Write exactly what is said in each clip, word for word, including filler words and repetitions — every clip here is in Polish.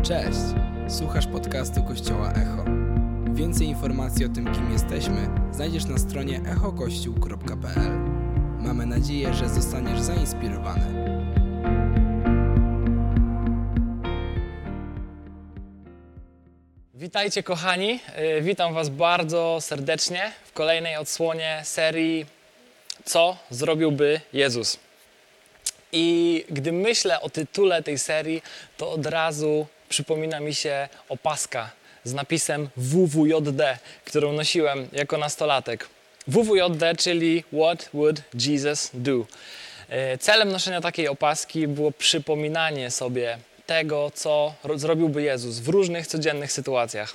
Cześć! Słuchasz podcastu Kościoła Echo. Więcej informacji o tym, kim jesteśmy, znajdziesz na stronie echo kościół kropka p l. Mamy nadzieję, że zostaniesz zainspirowany. Witajcie kochani, witam Was bardzo serdecznie w kolejnej odsłonie serii Co zrobiłby Jezus? I gdy myślę o tytule tej serii, to od razu przypomina mi się opaska z napisem W W J D, którą nosiłem jako nastolatek. W W J D, czyli What Would Jesus Do? Celem noszenia takiej opaski było przypominanie sobie tego, co zrobiłby Jezus w różnych codziennych sytuacjach.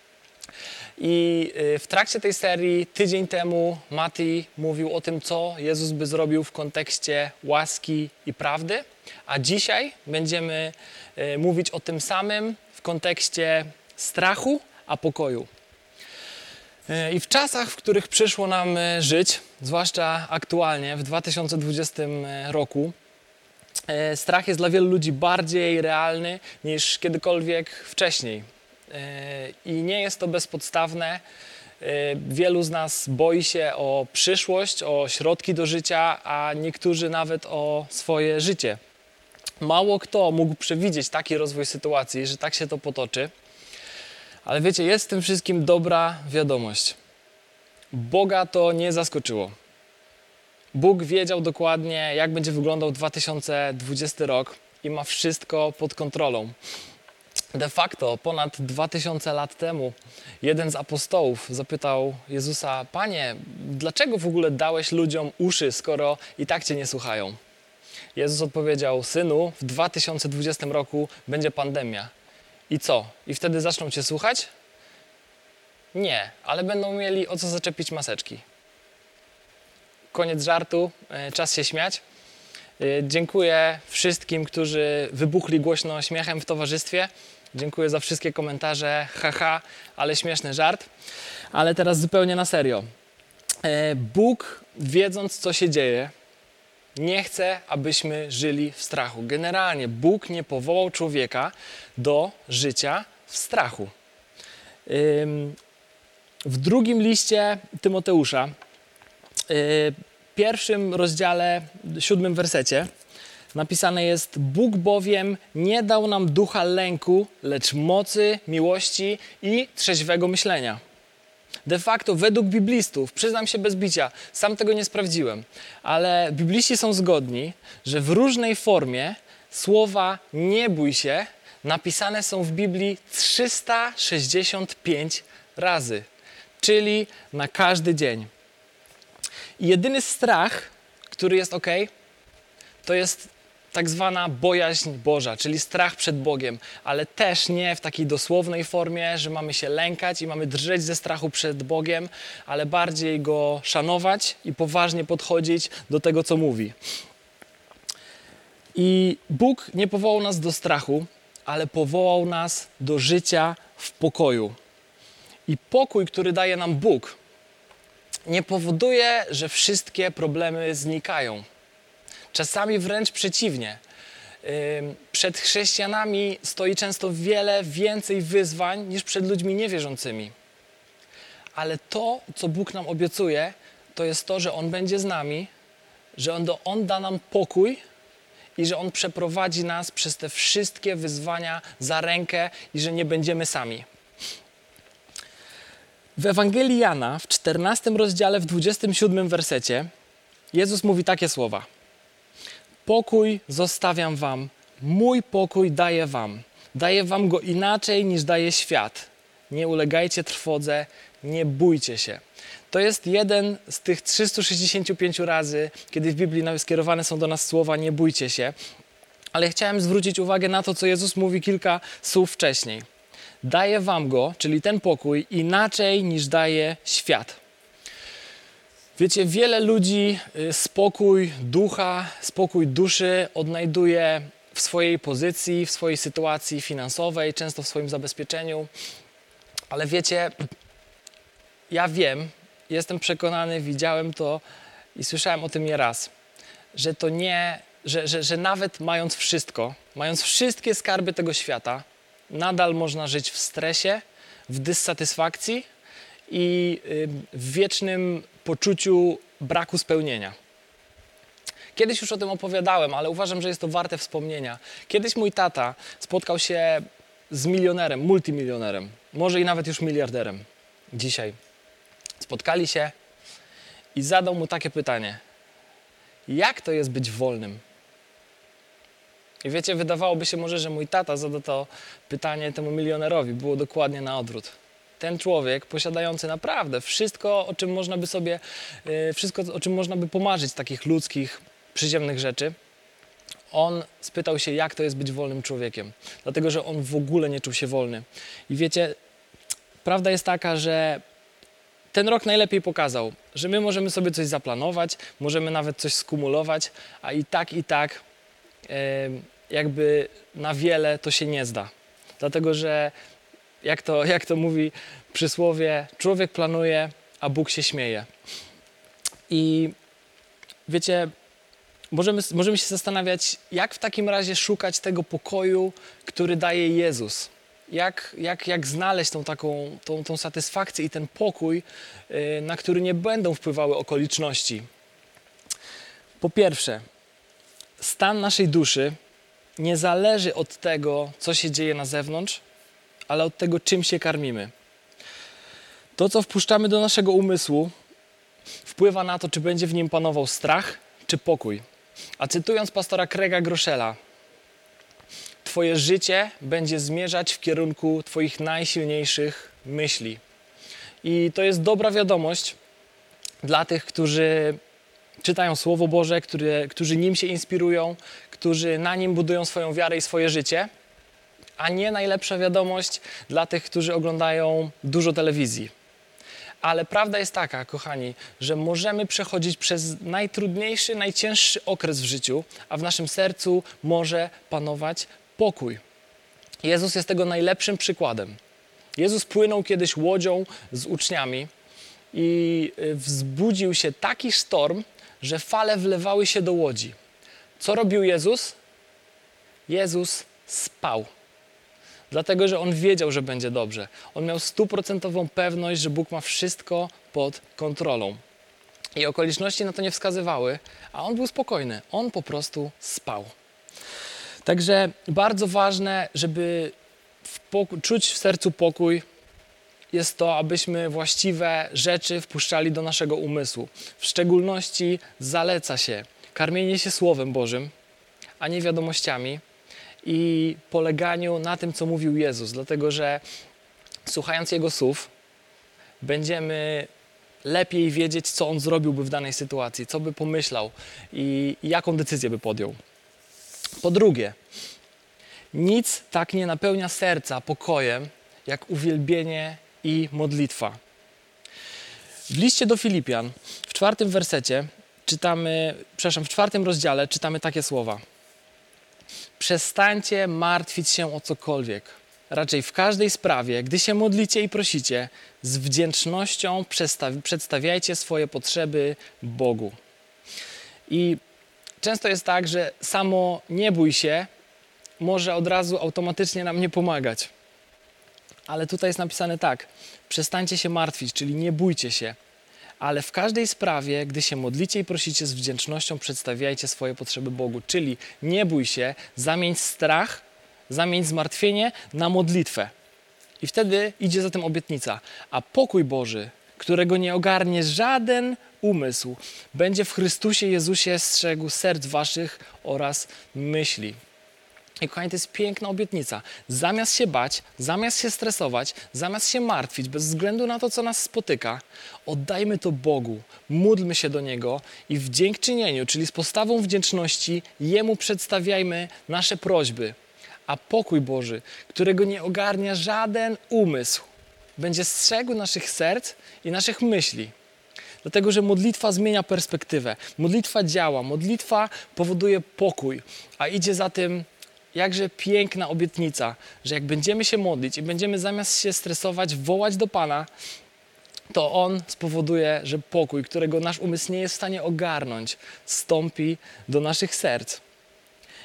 I w trakcie tej serii tydzień temu Mati mówił o tym, co Jezus by zrobił w kontekście łaski i prawdy, a dzisiaj będziemy mówić o tym samym w kontekście strachu, a pokoju. I w czasach, w których przyszło nam żyć, zwłaszcza aktualnie w dwa tysiące dwudziestym roku, strach jest dla wielu ludzi bardziej realny niż kiedykolwiek wcześniej. I nie jest to bezpodstawne. Wielu z nas boi się o przyszłość, o środki do życia, a niektórzy nawet o swoje życie. Mało kto mógł przewidzieć taki rozwój sytuacji, że tak się to potoczy. Ale wiecie, jest w tym wszystkim dobra wiadomość. Boga to nie zaskoczyło. Bóg wiedział dokładnie, jak będzie wyglądał dwa tysiące dwudziesty rok i ma wszystko pod kontrolą. De facto ponad dwa tysiące lat temu jeden z apostołów zapytał Jezusa: Panie, dlaczego w ogóle dałeś ludziom uszy, skoro i tak Cię nie słuchają? Jezus odpowiedział: Synu, w dwa tysiące dwudziestym roku będzie pandemia. I co? I wtedy zaczną Cię słuchać? Nie, ale będą mieli o co zaczepić maseczki. Koniec żartu, czas się śmiać. Dziękuję wszystkim, którzy wybuchli głośno śmiechem w towarzystwie. Dziękuję za wszystkie komentarze, haha, ale śmieszny żart. Ale teraz zupełnie na serio. Bóg, wiedząc co się dzieje, nie chce, abyśmy żyli w strachu. Generalnie Bóg nie powołał człowieka do życia w strachu. W drugim liście Tymoteusza, w pierwszym rozdziale, siódmym wersecie, napisane jest: Bóg bowiem nie dał nam ducha lęku, lecz mocy, miłości i trzeźwego myślenia. De facto według biblistów, przyznam się bez bicia, sam tego nie sprawdziłem, ale bibliści są zgodni, że w różnej formie słowa nie bój się napisane są w Biblii trzysta sześćdziesiąt pięć razy, czyli na każdy dzień. I jedyny strach, który jest ok, to jest tak zwana bojaźń Boża, czyli strach przed Bogiem, ale też nie w takiej dosłownej formie, że mamy się lękać i mamy drżeć ze strachu przed Bogiem, ale bardziej Go szanować i poważnie podchodzić do tego, co mówi. I Bóg nie powołał nas do strachu, ale powołał nas do życia w pokoju. I pokój, który daje nam Bóg, nie powoduje, że wszystkie problemy znikają. Czasami wręcz przeciwnie. Przed chrześcijanami stoi często wiele więcej wyzwań niż przed ludźmi niewierzącymi. Ale to, co Bóg nam obiecuje, to jest to, że On będzie z nami, że On, on da nam pokój i że On przeprowadzi nas przez te wszystkie wyzwania za rękę i że nie będziemy sami. W Ewangelii Jana, w czternastym rozdziale, w dwudziestym siódmym wersecie, Jezus mówi takie słowa: Pokój zostawiam wam, mój pokój daję wam. Daję wam go inaczej niż daje świat. Nie ulegajcie trwodze, nie bójcie się. To jest jeden z tych trzystu sześćdziesięciu pięciu razy, kiedy w Biblii skierowane są do nas słowa nie bójcie się. Ale chciałem zwrócić uwagę na to, co Jezus mówi kilka słów wcześniej. Daję wam go, czyli ten pokój, inaczej niż daje świat. Wiecie, wiele ludzi spokój ducha, spokój duszy odnajduje w swojej pozycji, w swojej sytuacji finansowej, często w swoim zabezpieczeniu. Ale wiecie, ja wiem, jestem przekonany, widziałem to i słyszałem o tym nieraz, że to nie, że, że, że nawet mając wszystko, mając wszystkie skarby tego świata, nadal można żyć w stresie, w dysatysfakcji i w wiecznym poczuciu braku spełnienia. Kiedyś już o tym opowiadałem, ale uważam, że jest to warte wspomnienia. Kiedyś mój tata spotkał się z milionerem, multimilionerem, może i nawet już miliarderem. Dzisiaj spotkali się i zadał mu takie pytanie: jak to jest być wolnym? I wiecie, wydawałoby się może, że mój tata zada to pytanie temu milionerowi. Było dokładnie na odwrót. Ten człowiek, posiadający naprawdę wszystko, o czym można by sobie, wszystko, o czym można by pomarzyć z takich ludzkich, przyziemnych rzeczy, on spytał się, jak to jest być wolnym człowiekiem. Dlatego, że on w ogóle nie czuł się wolny. I wiecie, prawda jest taka, że ten rok najlepiej pokazał, że my możemy sobie coś zaplanować, możemy nawet coś skumulować, a i tak, i tak jakby na wiele to się nie zda. Dlatego, że jak to, jak to mówi przysłowie, człowiek planuje, a Bóg się śmieje. I wiecie, możemy, możemy się zastanawiać, jak w takim razie szukać tego pokoju, który daje Jezus. Jak, jak, jak znaleźć tą taką tą, tą satysfakcję i ten pokój, na który nie będą wpływały okoliczności. Po pierwsze, stan naszej duszy nie zależy od tego, co się dzieje na zewnątrz, ale od tego, czym się karmimy. To, co wpuszczamy do naszego umysłu, wpływa na to, czy będzie w nim panował strach, czy pokój. A cytując pastora Craiga Groeschela, twoje życie będzie zmierzać w kierunku twoich najsilniejszych myśli. I to jest dobra wiadomość dla tych, którzy czytają Słowo Boże, które, którzy nim się inspirują, którzy na nim budują swoją wiarę i swoje życie, a nie najlepsza wiadomość dla tych, którzy oglądają dużo telewizji. Ale prawda jest taka, kochani, że możemy przechodzić przez najtrudniejszy, najcięższy okres w życiu, a w naszym sercu może panować pokój. Jezus jest tego najlepszym przykładem. Jezus płynął kiedyś łodzią z uczniami i wzbudził się taki sztorm, że fale wlewały się do łodzi. Co robił Jezus? Jezus spał. Dlatego, że On wiedział, że będzie dobrze. On miał stuprocentową pewność, że Bóg ma wszystko pod kontrolą. I okoliczności na to nie wskazywały, a On był spokojny. On po prostu spał. Także bardzo ważne, żeby w pokój, czuć w sercu pokój, jest to, abyśmy właściwe rzeczy wpuszczali do naszego umysłu. W szczególności zaleca się karmienie się Słowem Bożym, a nie wiadomościami, i poleganiu na tym, co mówił Jezus. Dlatego, że słuchając Jego słów, będziemy lepiej wiedzieć, co On zrobiłby w danej sytuacji, co by pomyślał i jaką decyzję by podjął. Po drugie, nic tak nie napełnia serca pokojem, jak uwielbienie i modlitwa. W liście do Filipian, w czwartym wersecie czytamy, przepraszam, w czwartym rozdziale czytamy takie słowa. Przestańcie martwić się o cokolwiek. Raczej w każdej sprawie, gdy się modlicie i prosicie, z wdzięcznością przedstawiajcie swoje potrzeby Bogu. I często jest tak, że samo nie bój się może od razu automatycznie nam nie pomagać. Ale tutaj jest napisane tak, przestańcie się martwić, czyli nie bójcie się, ale w każdej sprawie, gdy się modlicie i prosicie, z wdzięcznością przedstawiajcie swoje potrzeby Bogu. Czyli nie bój się, zamień strach, zamień zmartwienie na modlitwę. I wtedy idzie za tym obietnica. A pokój Boży, którego nie ogarnie żaden umysł, będzie w Chrystusie Jezusie strzegł serc waszych oraz myśli. I kochani, to jest piękna obietnica. Zamiast się bać, zamiast się stresować, zamiast się martwić, bez względu na to, co nas spotyka, oddajmy to Bogu, módlmy się do Niego i w dziękczynieniu, czyli z postawą wdzięczności, Jemu przedstawiajmy nasze prośby. A pokój Boży, którego nie ogarnia żaden umysł, będzie strzegł naszych serc i naszych myśli. Dlatego, że modlitwa zmienia perspektywę. Modlitwa działa, modlitwa powoduje pokój, a idzie za tym jakże piękna obietnica, że jak będziemy się modlić i będziemy zamiast się stresować, wołać do Pana, to On spowoduje, że pokój, którego nasz umysł nie jest w stanie ogarnąć, stąpi do naszych serc.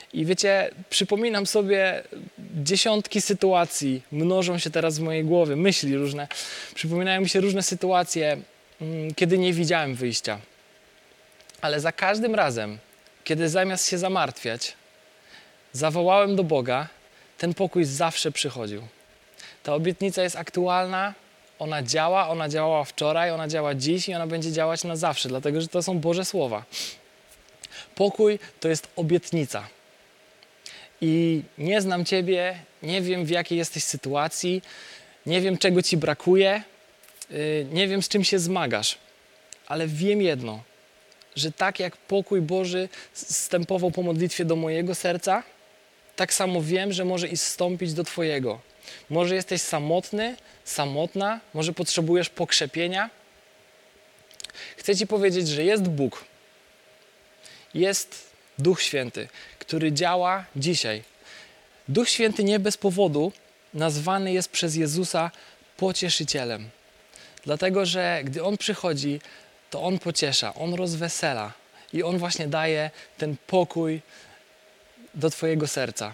I wiecie, przypominam sobie dziesiątki sytuacji, mnożą się teraz w mojej głowie, myśli różne. Przypominają mi się różne sytuacje, kiedy nie widziałem wyjścia. Ale za każdym razem, kiedy zamiast się zamartwiać, zawołałem do Boga, ten pokój zawsze przychodził. Ta obietnica jest aktualna, ona działa, ona działała wczoraj, ona działa dziś i ona będzie działać na zawsze, dlatego że to są Boże słowa. Pokój to jest obietnica. I nie znam Ciebie, nie wiem w jakiej jesteś sytuacji, nie wiem czego Ci brakuje, nie wiem z czym się zmagasz, ale wiem jedno, że tak jak pokój Boży zstępował po modlitwie do mojego serca, tak samo wiem, że może i zstąpić do Twojego. Może jesteś samotny, samotna, może potrzebujesz pokrzepienia. Chcę Ci powiedzieć, że jest Bóg, jest Duch Święty, który działa dzisiaj. Duch Święty nie bez powodu nazwany jest przez Jezusa pocieszycielem. Dlatego, że gdy On przychodzi, to On pociesza, On rozwesela i On właśnie daje ten pokój do Twojego serca.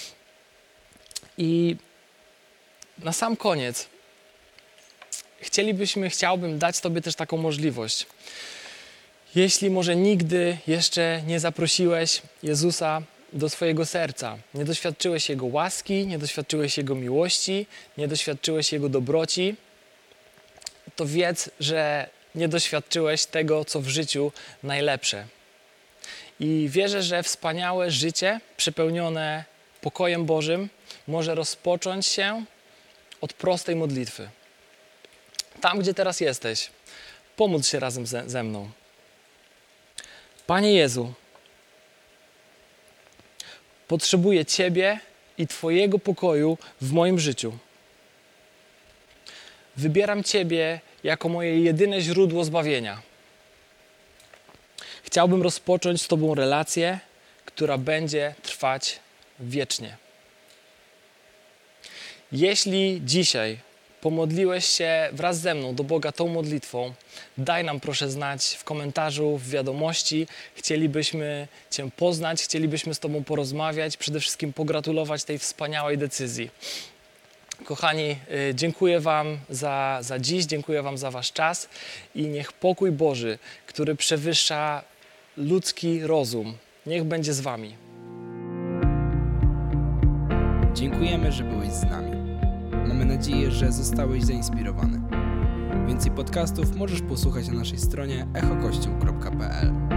I na sam koniec chcielibyśmy, chciałbym dać Tobie też taką możliwość. Jeśli może nigdy jeszcze nie zaprosiłeś Jezusa do swojego serca, nie doświadczyłeś Jego łaski, nie doświadczyłeś Jego miłości, nie doświadczyłeś Jego dobroci, to wiedz, że nie doświadczyłeś tego, co w życiu najlepsze. I wierzę, że wspaniałe życie przepełnione pokojem Bożym może rozpocząć się od prostej modlitwy. Tam, gdzie teraz jesteś, pomódl się razem ze, ze mną. Panie Jezu, potrzebuję Ciebie i Twojego pokoju w moim życiu. Wybieram Ciebie jako moje jedyne źródło zbawienia. Chciałbym rozpocząć z Tobą relację, która będzie trwać wiecznie. Jeśli dzisiaj pomodliłeś się wraz ze mną do Boga tą modlitwą, daj nam proszę znać w komentarzu, w wiadomości. Chcielibyśmy Cię poznać, chcielibyśmy z Tobą porozmawiać, przede wszystkim pogratulować tej wspaniałej decyzji. Kochani, dziękuję Wam za, za dziś, dziękuję Wam za Wasz czas i niech pokój Boży, który przewyższa ludzki rozum, niech będzie z Wami. Dziękujemy, że byłeś z nami. Mamy nadzieję, że zostałeś zainspirowany. Więcej podcastów możesz posłuchać na naszej stronie echo kościół kropka p l.